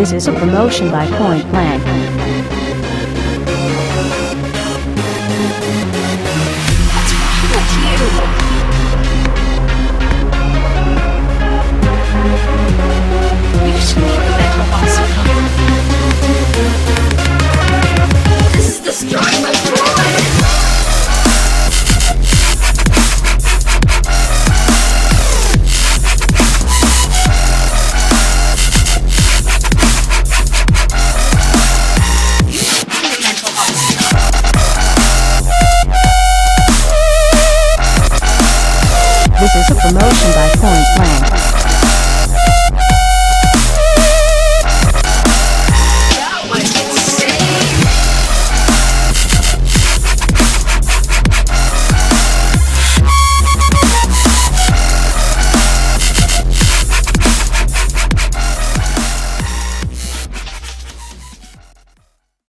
This is a promotion by Point Blank. What's wrong with you? You should be in the mental hospital. This is destroying my boy. This is a promotion by Point Blank.